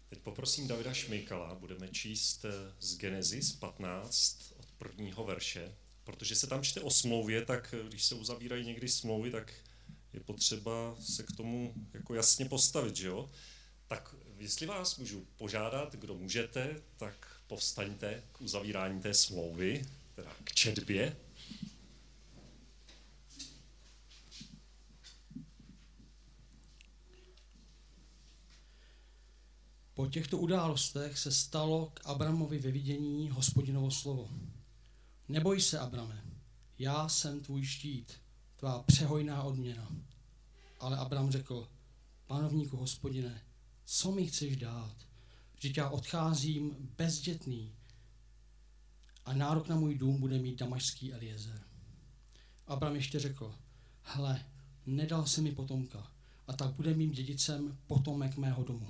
Teď poprosím Davida Šmejkala, budeme číst z Genesis 15 od prvního verše, protože se tam čte o smlouvě, tak když se uzavírají někdy smlouvy, tak je potřeba se k tomu jako jasně postavit, že jo? Tak jestli vás můžu požádat, kdo můžete, tak povstaňte k uzavírání té smlouvy, teda k četbě. Po těchto událostech se stalo k Abramovi ve vidění Hospodinovo slovo. Neboj se, Abrame, já jsem tvůj štít, tvá přehojná odměna. Ale Abram řekl, panovníku Hospodine, co mi chceš dát? Vždyť já odcházím bezdětný a nárok na můj dům bude mít damašský Eliezer. Abram ještě řekl, hle, nedal si mi potomka a tak bude mým dědicem potomek mého domu.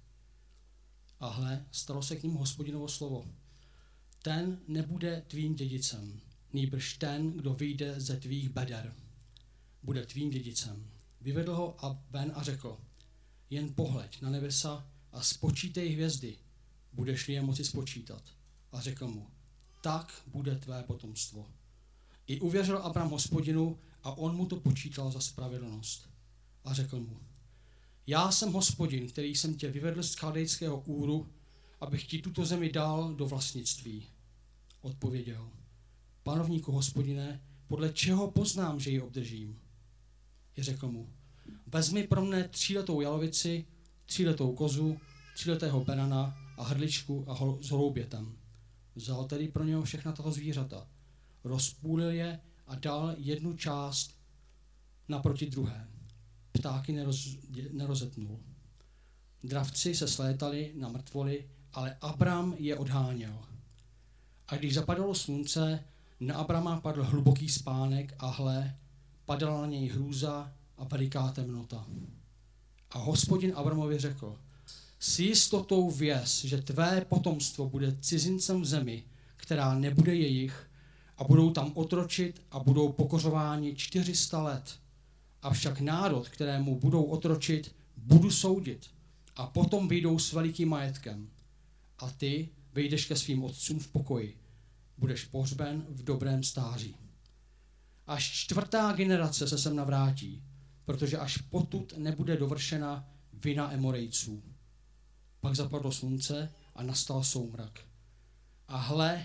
A hle, stalo se k ním Hospodinovo slovo. Ten nebude tvým dědicem, nýbrž ten, kdo vyjde ze tvých beder, bude tvým dědicem. Vyvedl ho a ven a řekl, jen pohleď na nebesa a spočítej hvězdy, budeš-li je moci spočítat. A řekl mu, tak bude tvé potomstvo. I uvěřil Abram Hospodinu a on mu to počítal za spravedlnost. A řekl mu, já jsem Hospodin, který jsem tě vyvedl z Chaldejského Úru, abych ti tuto zemi dal do vlastnictví. Odpověděl, panovníku Hospodine, podle čeho poznám, že ji obdržím? I řekl mu, vezmi pro mne 3letou jalovici, 3letou kozu, 3letého berana a hrdličku a s holoubětem. Vzal tedy pro něho všechna tato zvířata, rozpůlil je a dal jednu část naproti druhé. Ptáky nerozetnul. Dravci se slétali na mrtvoly, ale Abram je odháněl. A když zapadalo slunce, na Abrama padl hluboký spánek a hle, padala na něj hrůza a veliká temnota. A Hospodin Abramovi řekl, s jistotou věz, že tvé potomstvo bude cizincem v zemi, která nebude jejich, a budou tam otročit a budou pokořováni 400 let. Avšak národ, kterému budou otročit, budu soudit a potom vyjdou s velikým majetkem. A ty vejdeš ke svým otcům v pokoji. Budeš pohřben v dobrém stáří. Až 4. generace se sem navrátí, protože až potud nebude dovršena vina Emorejců. Pak zapadlo slunce a nastal soumrak. A hle,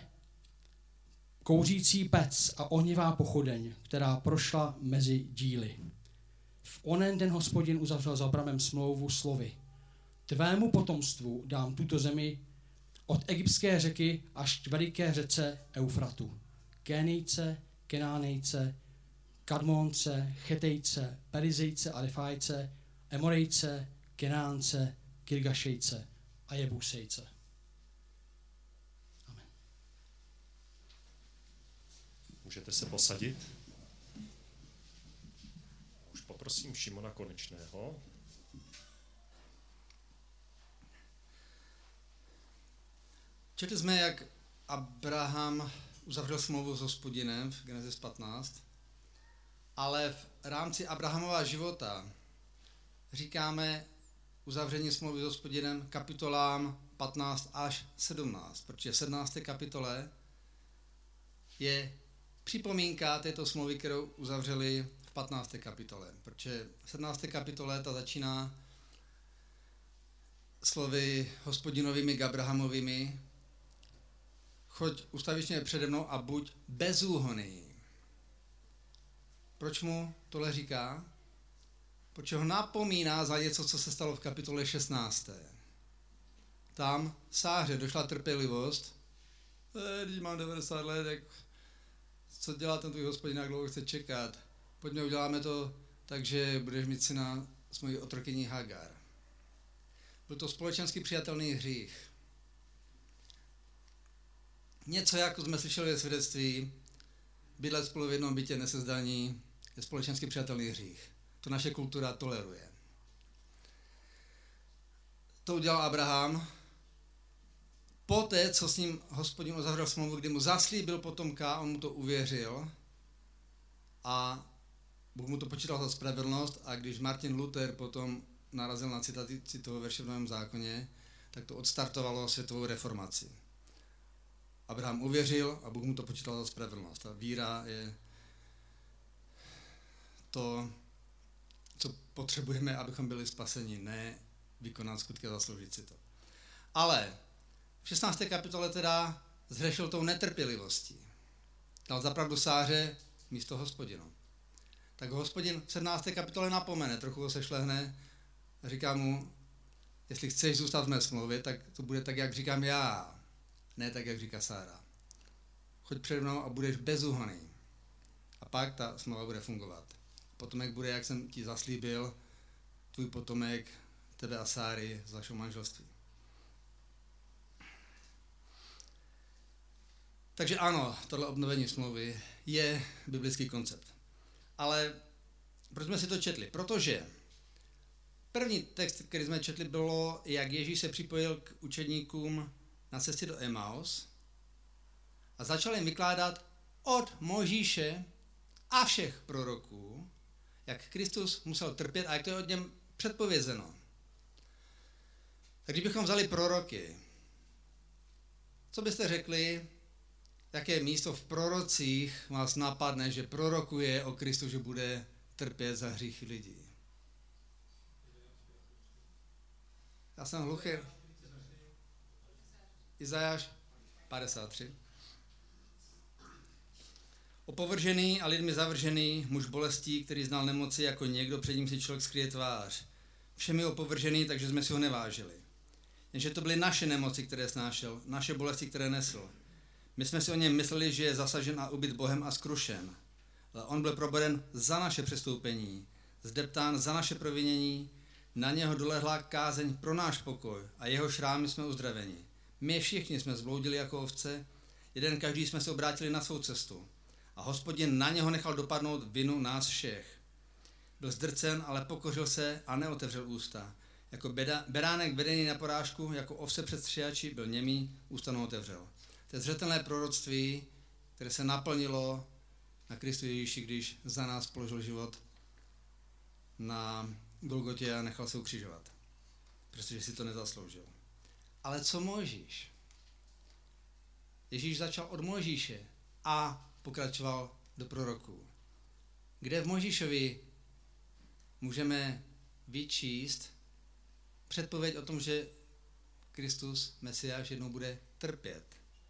kouřící pec a ohnivá pochodeň, která prošla mezi díly. V onen den Hospodin uzavřel s Abramem smlouvu slovy. Tvému potomstvu dám tuto zemi od egyptské řeky až k veliké řece Eufratu. Kénejce, Kenánejce, Kadmónce, Chetejce, Perizejce a Refájce, Emorejce, Kenánce, Kirgašejce a Jebusejce. Amen. Můžete se posadit. Už poprosím Šimona Konečného. Četli jsme, jak Abraham uzavřel smlouvu s Hospodinem v Genesis 15, ale v rámci Abrahamova života říkáme uzavření smlouvy s Hospodinem kapitolám 15 až 17, protože v 17. kapitole je připomínka této smlouvy, kterou uzavřeli v 15. kapitole, protože v 17. kapitole ta začíná slovy Hospodinovými k Abrahamovými, choď ustavičně přede mnou a buď bezúhonný. Proč mu tohle říká? Protože ho napomíná za něco, co se stalo v kapitole 16. Tam Sáře došla trpělivost. Když mám 90 let, tak co dělá ten tvůj Hospodin, jak dlouho chce čekat? Pojďme, uděláme to tak, že budeš mít syna s mojí otrokyní Hagar. Byl to společensky přijatelný hřích. Něco, jako jsme slyšeli ve svědectví, bydlet spolu v jednom bytě nesezdaní, je společensky přijatelný hřích. To naše kultura toleruje. To udělal Abraham. Poté, co s ním Hospodin uzavřel smlouvu, kdy mu zaslíbil potomka, on mu to uvěřil a Bůh mu to počítal za spravedlnost, a když Martin Luther potom narazil na citaci toho verše v Novém zákoně, tak to odstartovalo světovou reformaci. Abraham uvěřil a Bůh mu to počítal za spravedlnost. Ta víra je to, co potřebujeme, abychom byli spaseni, ne vykonat skutky a zasloužit si to. Ale v 16. kapitole teda zhřešil tou netrpělivostí. Dal zapravdu Sáře místo Hospodinu. Tak ho Hospodin v 17. kapitole napomene, trochu ho sešlehne a říká mu, jestli chceš zůstat v mé smlouvě, tak to bude tak, jak říkám já, ne tak, jak říká Sára. Choď přede mnou a budeš bezúhonný. A pak ta smlouva bude fungovat. Potomek bude, jak jsem ti zaslíbil, tvůj potomek, tebe a Sáry z vašeho manželství. Takže ano, tohle obnovení smlouvy je biblický koncept. Ale proč jsme si to četli? Protože první text, který jsme četli, bylo, jak Ježíš se připojil k učedníkům na cestě do Emaus a začal jim vykládat od Mojžíše a všech proroků, jak Kristus musel trpět a jak to je od něm předpovězeno. Tak kdybychom vzali proroky, co byste řekli, jaké místo v prorocích vás napadne, že prorokuje o Kristu, že bude trpět za hříchy lidí? Já jsem hluchý. Izajáš 53. Opovržený a lidmi zavržený, muž bolestí, který znal nemoci jako někdo, před ním si člověk skryje tvář. Všemi opovržený, takže jsme si ho nevážili. Jenže to byly naše nemoci, které snášel, naše bolesti, které nesl. My jsme si o něm mysleli, že je zasažen a ubyt Bohem a zkrušen. Ale on byl proboden za naše přestoupení, zdeptán za naše provinění, na něho dolehla kázeň pro náš pokoj a jeho šrámy jsme uzdraveni. My všichni jsme zbloudili jako ovce, jeden každý jsme se obrátili na svou cestu. A Hospodin na něho nechal dopadnout vinu nás všech. Byl zdrcen, ale pokořil se a neotevřel ústa. Jako beránek vedený na porážku, jako ovce před střihači, byl němý, ústa neotevřel. To je zřetelné proroctví, které se naplnilo na Kristu Ježíši, když za nás položil život na Golgotě a nechal se ukřižovat. Protože si to nezasloužil. Ale co Mojžíš? Ježíš začal od Mojžíše a pokračoval do proroků. Kde v Mojžíšovi můžeme vyčíst předpověď o tom, že Kristus, Mesiáš, jednou bude trpět.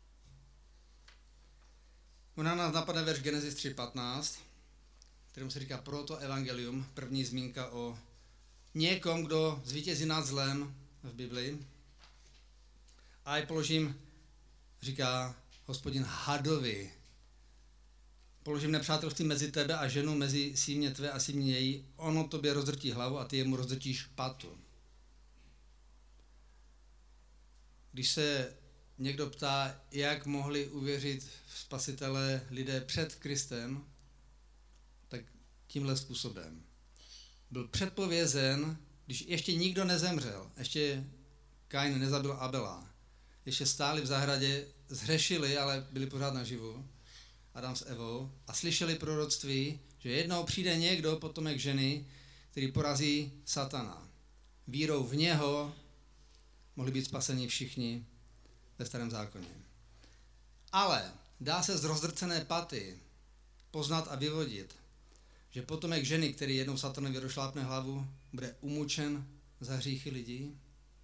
Ona nás napadne verš Genesis 3.15, kterému se říká proto evangelium, první zmínka o někom, kdo zvítězí nad zlem v Biblii. A já položím, říká Hospodin, hadovi. Položím nepřátelství mezi tebe a ženu, mezi símě tvé a símě její. Ono tobě rozdrtí hlavu a ty jemu rozdrtíš patu. Když se někdo ptá, jak mohli uvěřit v Spasitele lidé před Kristem, tak tímhle způsobem. Byl předpovězen, když ještě nikdo nezemřel, ještě Kain nezabil Abela, ještě stáli v zahradě, zhřešili, ale byli pořád naživu, Adam s Evou, a slyšeli proroctví, že jednou přijde někdo, potomek ženy, který porazí satana. Vírou v něho mohli být spaseni všichni ve Starém zákoně. Ale dá se z rozdrcené paty poznat a vyvodit, že potomek ženy, který jednou satanovi rozšlápne hlavu, bude umučen za hříchy lidí.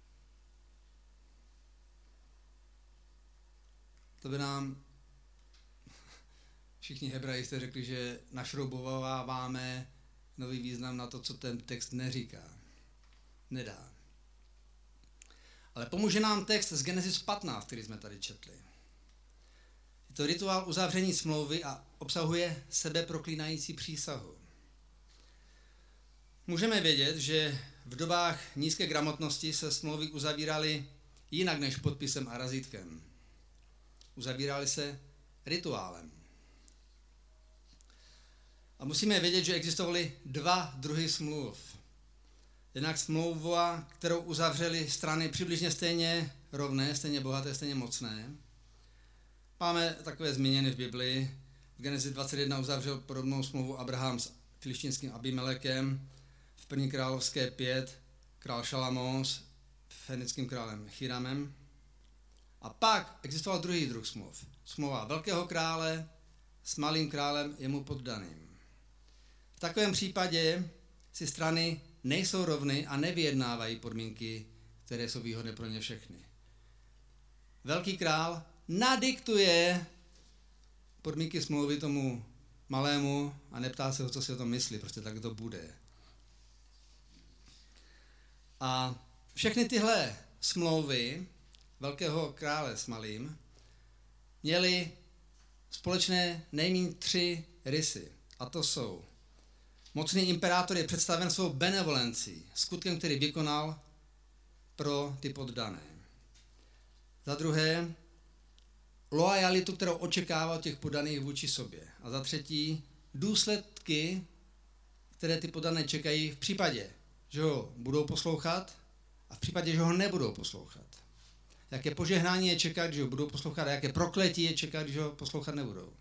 To by nám všichni hebrajisté řekli, že našroubováváme nový význam na to, co ten text neříká. Nedá. Ale pomůže nám text z Genesis 15, který jsme tady četli. Je to rituál uzavření smlouvy a obsahuje sebeproklínající přísahu. Můžeme vědět, že v dobách nízké gramotnosti se smlouvy uzavíraly jinak než podpisem a razítkem. Uzavíraly se rituálem. A musíme vědět, že existovaly dva druhy smluv. Jednak smlouva, kterou uzavřely strany přibližně stejně rovné, stejně bohaté, stejně mocné. Máme takové zmíněny v Biblii. V Genesis 21 uzavřel podobnou smlouvu Abraham s filištinským Abimelekem. V 1. královské 5 král Šalamón fenickým králem Chiramem. A pak existoval druhý druh smluv. Smlouva velkého krále s malým králem jemu poddaným. V takovém případě si strany nejsou rovny a nevyjednávají podmínky, které jsou výhodné pro ně všechny. Velký král nadiktuje podmínky smlouvy tomu malému a neptá se ho, co si o tom myslí, prostě tak to bude. A všechny tyhle smlouvy velkého krále s malým měly společné nejméně 3 rysy. A to jsou: mocný imperátor je představen svou benevolencí, skutkem, který vykonal pro ty poddané. Za druhé, loajalitu, kterou očekává od těch poddaných vůči sobě. A za třetí, důsledky, které ty poddané čekají v případě, že ho budou poslouchat a v případě, že ho nebudou poslouchat. Jaké požehnání je čekat, když ho budou poslouchat, a jaké prokletí je čekat, když ho poslouchat nebudou.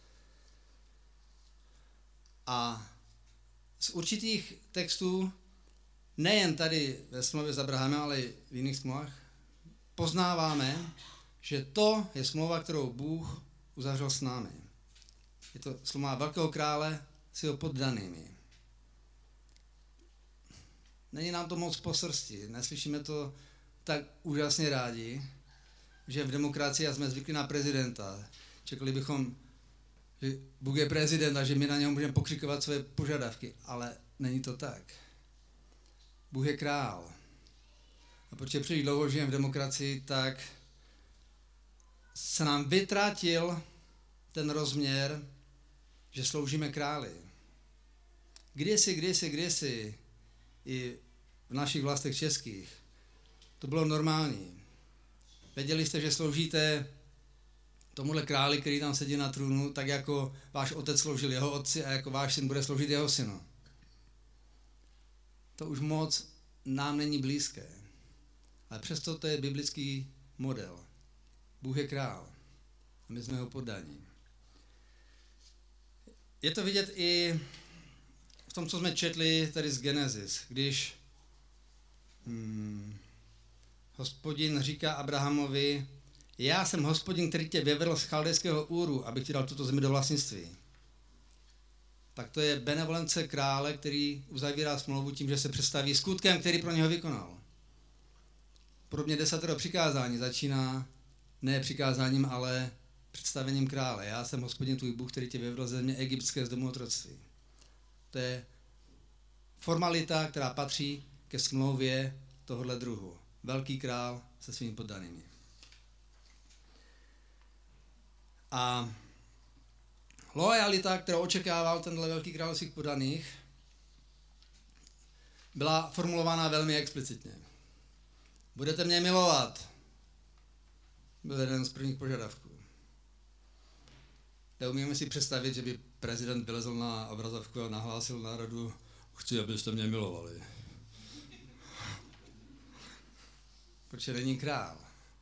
A z určitých textů, nejen tady ve smlouvě s Abrahamem, ale i v jiných smlouvách, poznáváme, že to je smlouva, kterou Bůh uzavřel s námi. Je to smlouva velkého krále s jeho poddanými. Není nám to moc po srsti, neslyšíme to tak úžasně rádi, že v demokracii jsme zvyklí na prezidenta. Čekali bychom, že Bůh je prezident a že my na něho můžeme pokřikovat své požadavky, ale není to tak. Bůh je král. A protože příliš dlouho žijeme v demokracii, tak se nám vytratil ten rozměr, že sloužíme králi. Kdysi i v našich vlastech českých to bylo normální. Věděli jste, že sloužíte tomuhle králi, který tam sedí na trůnu, tak jako váš otec sloužil jeho otci a jako váš syn bude sloužit jeho synu. To už moc nám není blízké. Ale přesto to je biblický model. Bůh je král a my jsme jeho poddaní. Je to vidět i v tom, co jsme četli tady z Genesis, když Hospodin říká Abrahamovi: já jsem Hospodin, který tě vyvedl z chaldejského Úru, abych ti dal tuto zemi do vlastnictví. Tak to je benevolence krále, který uzavírá smlouvu tím, že se představí skutkem, který pro něho vykonal. Podobně 10. přikázání začíná ne přikázáním, ale představením krále. Já jsem Hospodin tvůj Bůh, který tě vyvedl ze země egyptské, z domu otroctví. To je formalita, která patří ke smlouvě tohohle druhu. Velký král se svými poddanými. A loajalita, kterou očekával tenhle velký král svých poddaných, byla formulována velmi explicitně. Budete mě milovat. Byl jeden z prvních požadavků. Neumíme si představit, že by prezident vylezl na obrazovku a nahlásil národu: chci, abyste mě milovali. Protože není král.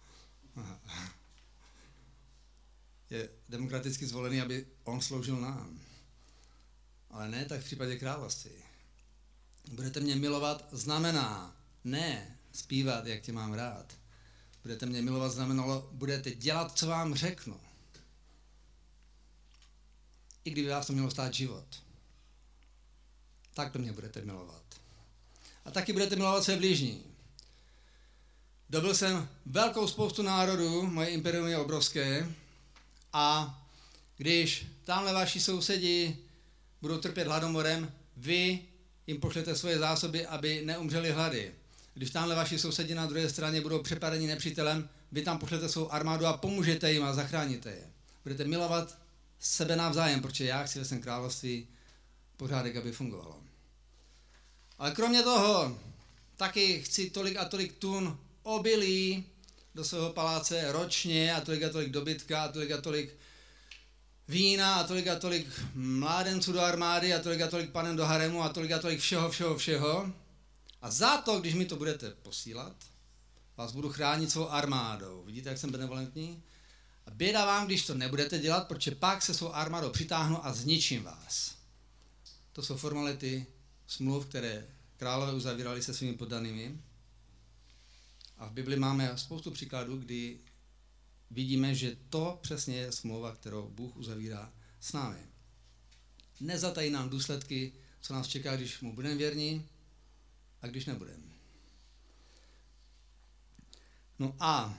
Je demokraticky zvolený, aby on sloužil nám. Ale ne tak v případě království. Budete mě milovat znamená ne zpívat, jak tě mám rád. Budete mě milovat znamenalo, budete dělat, co vám řeknu. I kdyby vás to mělo stát život. Tak to mě budete milovat. A taky budete milovat své blížní. Dobil jsem velkou spoustu národů, moje imperium je obrovské, a když tamhle vaši sousedi budou trpět hladomorem, vy jim pošlete svoje zásoby, aby neumřeli hlady. Když tamhle vaši sousedi na druhé straně budou přepadeni nepřítelem, vy tam pošlete svou armádu a pomůžete jim a zachráníte je. Budete milovat sebe navzájem, protože já chci ve svém království pořádek, aby fungovalo. Ale kromě toho taky chci tolik a tolik tun obilí do svého paláce ročně a tolik dobytka a tolik vína a tolik mládenců do armády a tolik panen do haremu a tolik všeho. A za to, když mi to budete posílat, vás budu chránit svou armádou. Vidíte, jak jsem benevolentní? A běda vám, když to nebudete dělat, protože pak se svou armádou přitáhnu a zničím vás. To jsou formality smluv, které králové uzavírali se svými poddanými. A v Bibli máme spoustu příkladů, kdy vidíme, že to přesně je smlouva, kterou Bůh uzavírá s námi. Nezatají nám důsledky, co nás čeká, když mu budeme věrní a když nebudeme. No a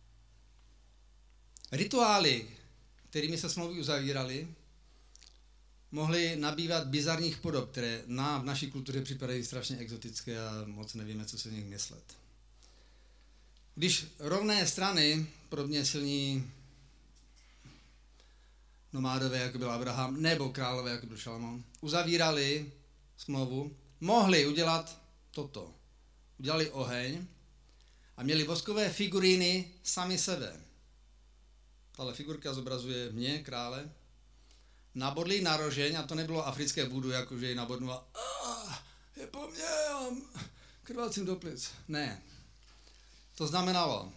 rituály, kterými se smlouvy uzavíraly, mohly nabývat bizarních podob, které nám v naší kultuře připadají strašně exotické a moc nevíme, co se v nich myslet. Když rovné strany, podobně silní nomádové, jako byl Abraham, nebo králové, jako byl Šalamón, uzavírali smlouvu, mohli udělat toto. Udělali oheň a měli voskové figuríny sami sebe. Tahle figurka zobrazuje mě, krále. Nabodli na rožeň, a to nebylo africké vůdu, jakože ji nabodnula, je po mně, já mám krvácím do plic. Ne. To znamenalo,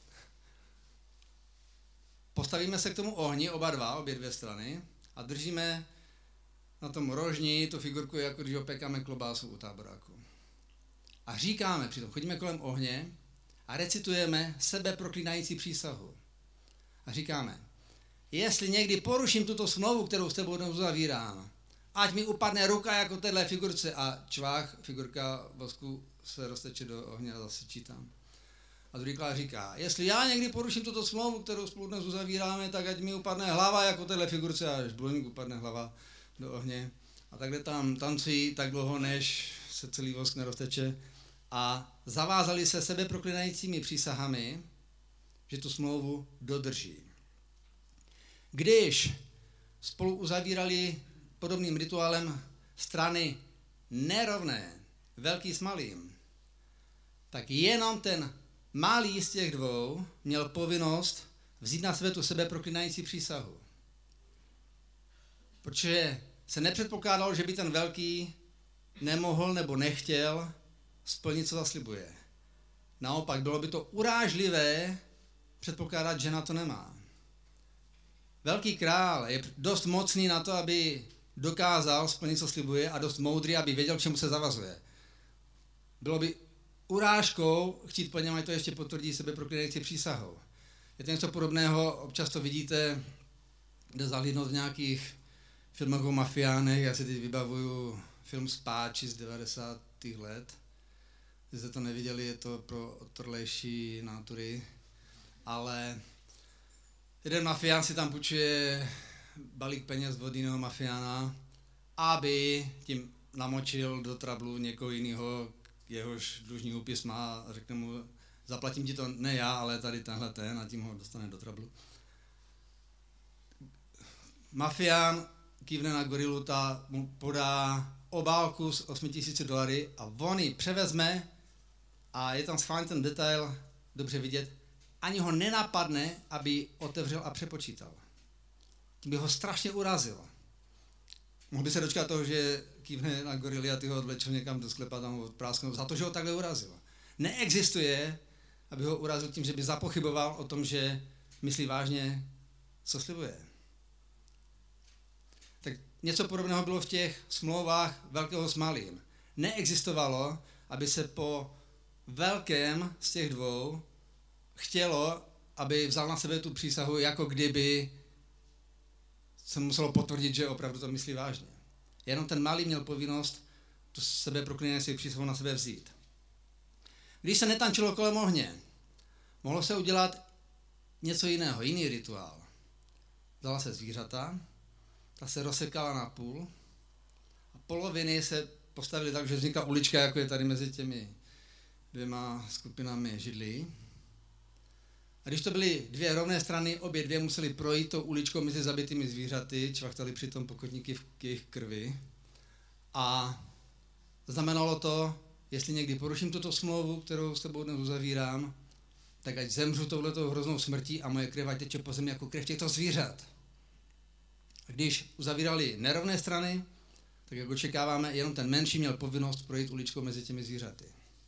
postavíme se k tomu ohni, obě dvě strany, a držíme na tom rožni tu figurku, jako když opékáme klobásu u táboráku. A říkáme přitom, chodíme kolem ohně a recitujeme sebeproklínající přísahu. A říkáme, jestli někdy poruším tuto smlouvu, kterou s tebou dnes uzavírám, ať mi upadne ruka jako téhle figurce, a čvách, figurka vosku se rozteče do ohně a zasyčí tam. A druhý král říká, jestli já někdy poruším tuto smlouvu, kterou spolu dnes uzavíráme, tak ať mi upadne hlava jako téhle figurce, a až blůnik upadne hlava do ohně. A takhle tam tancují tak dlouho, než se celý vosk nerozteče. A zavázali se sebeproklinajícími přísahami, že tu smlouvu dodrží. Když spolu uzavírali podobným rituálem strany nerovné, velký s malým, tak jenom ten malý z těch dvou měl povinnost vzít na sebe tu sebeproklinající přísahu. Protože se nepředpokládalo, že by ten velký nemohl nebo nechtěl splnit, co zaslibuje. Naopak, bylo by to urážlivé předpokládat, že na to nemá. Velký král je dost mocný na to, aby dokázal splnit, co slibuje, a dost moudrý, aby věděl, k čemu se zavazuje. Bylo by urážkou chtít po něm, ať to ještě potvrdí sebeproklinající přísahou. Je to něco podobného, občas to vidíte, jde zahlídnout v nějakých filmech o mafiánech. Já si teď vybavuju film Spáči z 90. let. Když jste to neviděli, je to pro otrlejší nátury. Ale jeden mafián si tam půjčuje balík peněz od jiného mafiána, aby tím namočil do trablu někoho jiného, jehož dlužní úpis má, a řekne mu, zaplatím ti to ne já, ale tady tenhle ten, a tím ho dostane do trablu. Mafián kývne na gorilu, ta mu podá obálku s $8,000 a on ji převezme, a je tam schválně ten detail dobře vidět, ani ho nenapadne, aby otevřel a přepočítal. Tím by ho strašně urazilo. Mohl by se dočkat toho, že kývne na gorily a ty ho odvlečou někam do sklepa, tam ho odprásknou, za to, že ho takhle urazilo. Neexistuje, aby ho urazil tím, že by zapochyboval o tom, že myslí vážně, co slibuje. Tak něco podobného bylo v těch smlouvách velkého s malým. Neexistovalo, aby se po velkém z těch dvou chtělo, aby vzal na sebe tu přísahu, jako kdyby se muselo potvrdit, že opravdu to myslí vážně. Jenom ten malý měl povinnost tu sebeproklinající přísahu na sebe vzít. Když se netančilo kolem ohně, mohlo se udělat něco jiného, jiný rituál. Vzala se zvířata, ta se rozsekala na půl a poloviny se postavily tak, že vznikla ulička, jako je tady mezi těmi dvěma skupinami židlí. A když to byly dvě rovné strany, obě dvě museli projít tou uličkou mezi zabitými zvířaty, čvachtali přitom pokotníky k jejich krvi. A znamenalo to, jestli někdy poruším tuto smlouvu, kterou s tebou dnes uzavírám, tak ať zemřu touhletou hroznou smrtí a moje krev ať teče po zemi jako krev těchto zvířat. A když uzavírali nerovné strany, tak jak očekáváme, jenom ten menší měl povinnost projít uličkou mezi těmi zvířaty.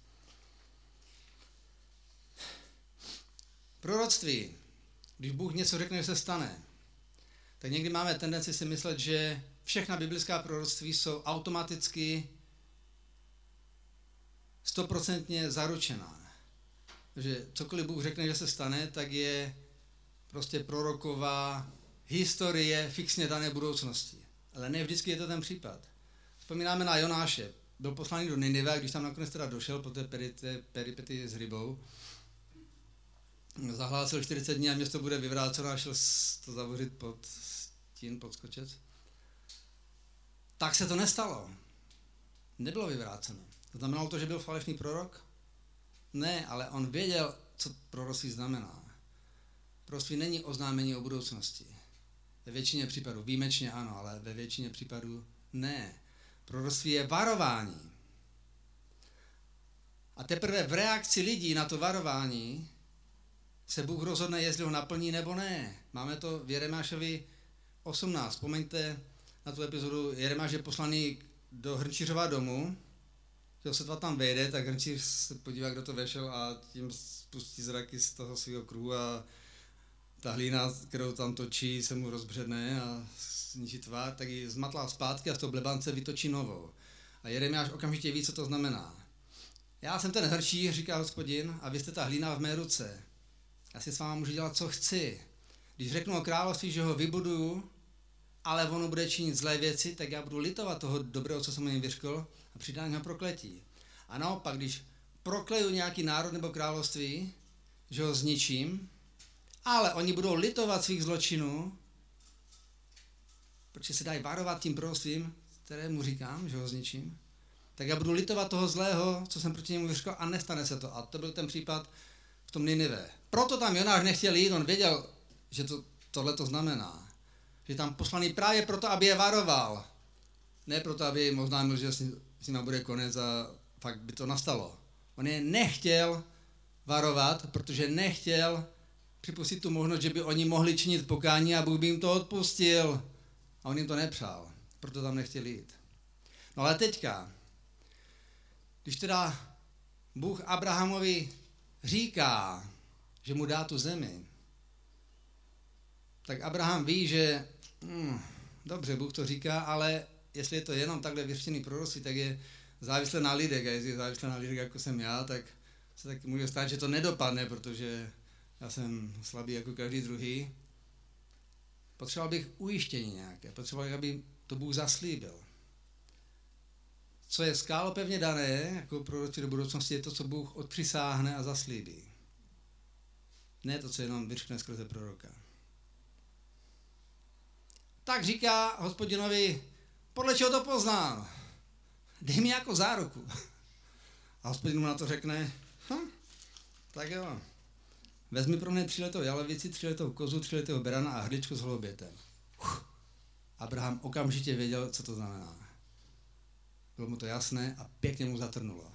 Proroctví. Když Bůh něco řekne, že se stane, tak někdy máme tendenci si myslet, že všechna biblická proroctví jsou automaticky 100% zaručená. že cokoliv Bůh řekne, že se stane, tak je prostě proroková historie fixně dané budoucnosti. Ale ne vždycky je to ten případ. Vzpomínáme na Jonáše. Byl poslaný do Ninive a když tam nakonec teda došel po té peripetii s rybou, zahlásil 40 dní a město bude vyvráceno a šel to zavořit pod stín, pod skočec. Tak se to nestalo. Nebylo vyvráceno. Znamenalo to, že byl falešný prorok? Ne, ale on věděl, co proroctví znamená. Proroctví není oznámení o budoucnosti. Ve většině případů, výjimečně ano, ale ve většině případů ne. Proroctví je varování. A teprve v reakci lidí na to varování se Bůh rozhodne, jestli ho naplní nebo ne. Máme to v Jeremiášovi 18. Vzpomeňte na tu epizodu. Jeremiáš je poslaný do Hrnčířova domu, že sotva tam vejde, tak Hrnčíř se podívá, kdo to vešel a tím spustí zraky z toho svého kruhu a ta hlína, kterou tam točí, se mu rozbředne a zničí tvár, tak ji zmatlá zpátky a z toho blebance vytočí novou. A Jeremiáš okamžitě ví, co to znamená. Já jsem ten hrnčíř, říká Hospodin, a vy jste ta hlína v mé ruce. Já si s váma můžu dělat, co chci. Když řeknu o království, že ho vybuduju, ale ono bude činit zlé věci, tak já budu litovat toho dobrého, co jsem jim vyřkl, a přidám ho prokletí. A naopak, když prokleju nějaký národ nebo království, že ho zničím, ale oni budou litovat svých zločinů, protože se dají varovat tím proroctvím, kterému říkám, že ho zničím, tak já budu litovat toho zlého, co jsem proti němu vyřkl, a nestane se to. A to byl ten případ v tom Ninive. Proto tam Jonáš nechtěl jít, on věděl, že tohle to znamená. Že tam poslaný právě proto, aby je varoval. Ne proto, aby jim oznámil, že s nima bude konec a fakt by to nastalo. On je nechtěl varovat, protože nechtěl připustit tu možnost, že by oni mohli činit pokání a Bůh by jim to odpustil. A on jim to nepřál, proto tam nechtěl jít. No ale teďka, když teda Bůh Abrahamovi říká, že mu dá tu zemi, tak Abraham ví, že dobře, Bůh to říká, ale jestli je to jenom takhle vyřčený proroctví, tak je závislé na lidech. A jestli je závislé na lidech, jako jsem já, tak se taky může stát, že to nedopadne, protože já jsem slabý jako každý druhý. Potřeboval bych ujištění nějaké, potřeboval bych, aby to Bůh zaslíbil. Co je skálopevně dané, jako proroctví do budoucnosti, je to, co Bůh odpřisáhne a zaslíbí. Ne to, co jenom vyřkne skrze proroka. Tak říká Hospodinovi, podle čeho to poznám? Dej mi jako záruku. A Hospodin mu na to řekne, tak jo, vezmi pro mě 3letou jalevici, 3letou kozu, 3letého berana a hrdličku s holubětem. Abraham okamžitě věděl, co to znamená. Bylo mu to jasné a pěkně mu zatrnulo.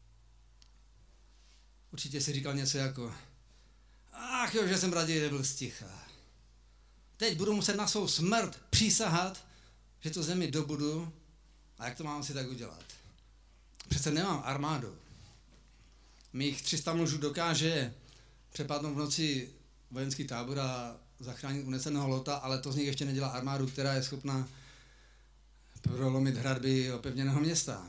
Určitě si říkal něco jako, ach jo, že jsem raději nebyl sticha. Teď budu muset na svou smrt přísahat, že tu zemi dobudu, a jak to mám si tak udělat? Přece nemám armádu. Mých 300 mužů dokáže přepadnout v noci vojenský tábor a zachránit uneseného Lota, ale to z nich ještě nedělá armádu, která je schopna prolomit hradby opevněného města.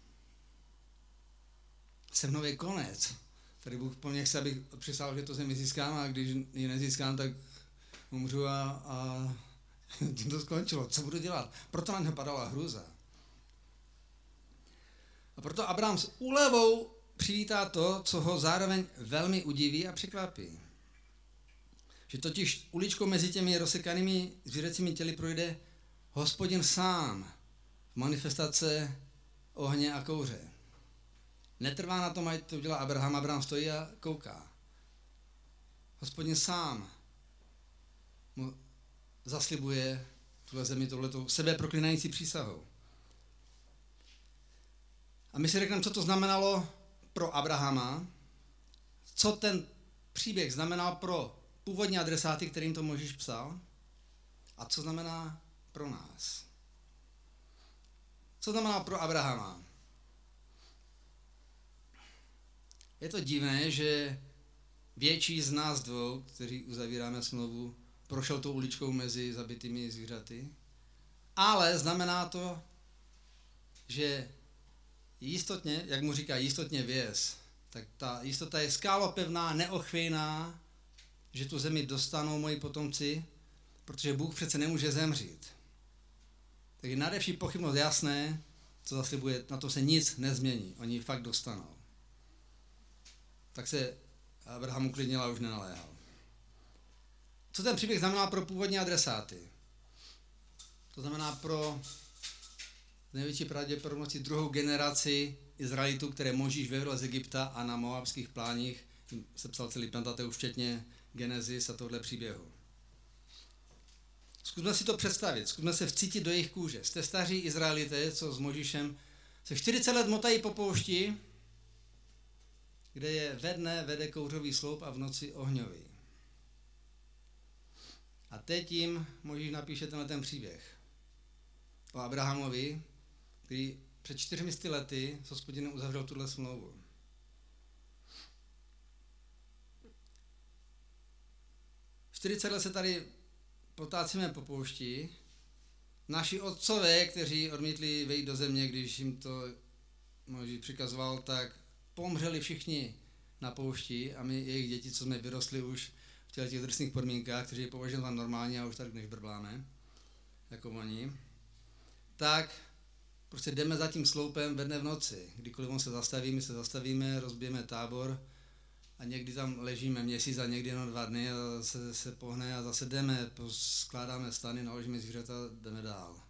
Se mnou je konec. Tady Bůh po mně chce, abych přisáhl, že to zemi získám, a když ji nezískám, tak umřu a tím to skončilo. Co budu dělat? Proto na něho padala hrůza. A proto Abraham s úlevou přivítá to, co ho zároveň velmi udiví a překvapí. Že totiž uličkou mezi těmi rozsekanými zvířecími těly projde Hospodin sám v manifestace ohně a kouře. Netrvá na tom, ať to udělá Abraham. Abraham stojí a kouká. Hospodin sám mu zaslibuje tuhle zemi touhletou sebeproklinající přísahou. A my si řekneme, co to znamenalo pro Abrahama, co ten příběh znamenal pro původní adresáty, kterým to Mojžíš psal, a co znamená pro nás. Co znamená pro Abrahama? Je to divné, že větší z nás dvou, kteří uzavíráme smlouvu, prošel tou uličkou mezi zabitými zvířaty, ale znamená to, že jistotně, jak mu říká, jistotně věz, tak ta jistota je skálopevná, neochvějná, že tu zemi dostanou moji potomci, protože Bůh přece nemůže zemřít. Tak je nadevší pochybnost jasné, co zaslibuje, na to se nic nezmění. Oni ji fakt dostanou. Tak se Abraham uklidnil a už nenaléhal. Co ten příběh znamená pro původní adresáty? To znamená pro největší pravděpodobností druhou generaci Izraelitů, které Mojžíš vyvedl z Egypta a na moabských pláních sepsal celý Pentateuch, včetně Genesis a tohle příběhu. Zkusme si to představit, zkusme se vcítit do jejich kůže. Jste staří Izraelité, co s Mojžíšem se 40 let motají po poušti, kde je ve dne vede kouřový sloup a v noci ohňový. A teď jim Mojžíš napíše ten příběh o Abrahamovi, který před 400 lety s Hospodinem uzavřel tuhle smlouvu. V 40 let se tady potácíme po poušti. Naši otcové, kteří odmítli vejít do země, když jim to Mojžíš přikazoval, tak pomřeli všichni na poušti a my, jejich děti, co jsme vyrostli už v těch drsných podmínkách, kteří je považujeme za normální a už tak nežbrbláme, jako oni, tak prostě jdeme za tím sloupem ve dne v noci. Kdykoliv on se zastaví, my se zastavíme, rozbijeme tábor a někdy tam ležíme měsíc a někdy jenom 2 dny a zase se pohne a zase jdeme, skládáme stany, naložíme zvířata a jdeme dál.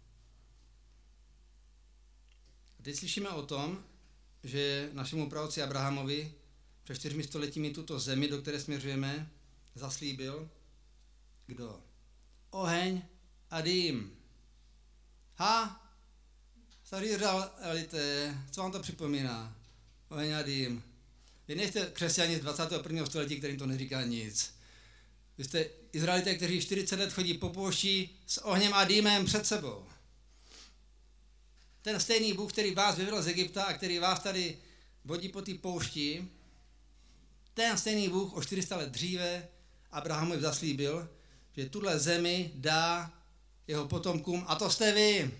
A teď slyšíme o tom, že našemu praotci Abrahamovi před 4 stoletími tuto zemi, do které směřujeme, zaslíbil kdo? Oheň a dým. Ha? Staří Izraelité, co vám to připomíná? Oheň a dým. Vy nejste křesťani z 21. století, kterým to neříká nic. Vy jste Izraelité, kteří 40 let chodí po poušti s ohněm a dýmem před sebou. Ten stejný Bůh, který vás vyvedl z Egypta a který vás tady vodí po té poušti, ten stejný Bůh o 400 let dříve Abrahamovi zaslíbil, že tuhle zemi dá jeho potomkům a to jste vy.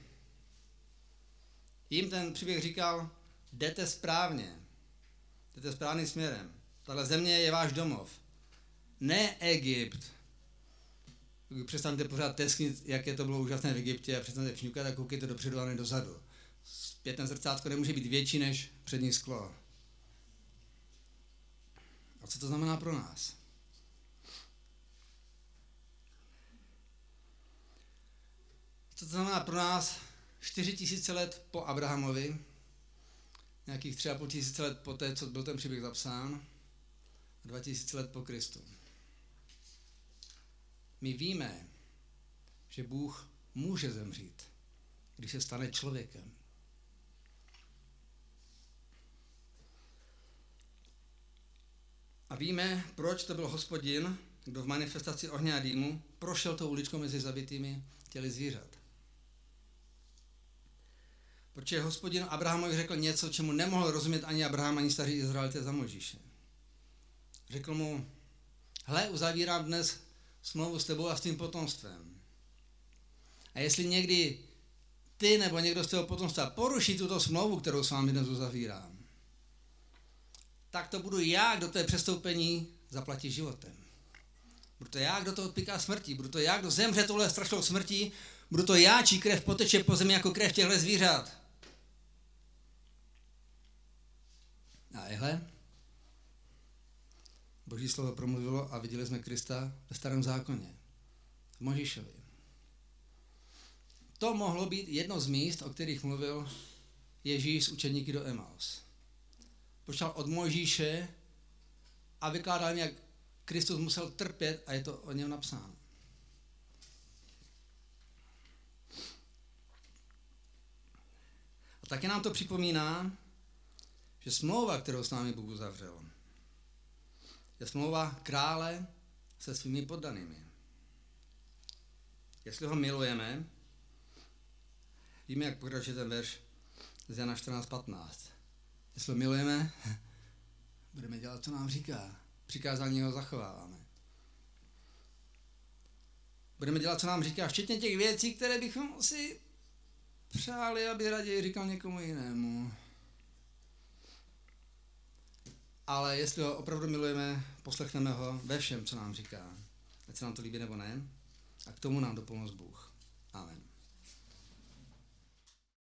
Jim ten příběh říkal, jdete správně, jdete správným směrem. Tahle země je váš domov. Ne Egypt. Přestaňte pořád tesknit, jaké to bylo úžasné v Egyptě a přestaňte fňukat a koukejte dopředu a ne dozadu. Zpětné zrcátko nemůže být větší než přední sklo. A co to znamená pro nás? Co to znamená pro nás 4000 let po Abrahamovi, nějakých 3500 let po té, co byl ten příběh zapsán, 2000 let po Kristu. My víme, že Bůh může zemřít, když se stane člověkem. A víme, proč to byl Hospodin, kdo v manifestaci ohně a dýmu prošel tou uličkou mezi zabitými těly zvířat. Protože Hospodin Abrahamovi řekl něco, čemu nemohl rozumět ani Abraham, ani staří Izraelité za Mojžíše. Řekl mu, hle, uzavírám dnes smlouvu s tebou a s tím potomstvem. A jestli někdy ty nebo někdo z toho potomstva poruší tuto smlouvu, kterou s vámi dnes uzavírám, tak to budu já, kdo to je přestoupení zaplatí životem. Budu to já, kdo to odpíká smrtí. Budu to já, kdo zemře touhle strašnou smrtí. Budu to já, čí krev poteče po zemi jako krev těchto zvířat. A ehle, Boží slovo promluvilo a viděli jsme Krista ve Starém zákoně, v Mojžíšovi. To mohlo být jedno z míst, o kterých mluvil Ježíš s učedníky do Emaus. Počal od Mojžíše a vykládal jim, jak Kristus musel trpět a je to o něm napsáno. A taky nám to připomíná, že smlouva, kterou s námi Bůh uzavřel, je smlouva krále se svými poddanými. Jestli ho milujeme, víme, jak pokračuje ten verš z Jana 14:15. Jestli ho milujeme, budeme dělat, co nám říká. Přikázání ho zachováváme. Budeme dělat, co nám říká, včetně těch věcí, které bychom si přáli, aby raději říkal někomu jinému. ale jestli ho opravdu milujeme, poslechneme ho ve všem, co nám říká. Ať se nám to líbí nebo ne. A k tomu nám dopomoc Bůh. Amen.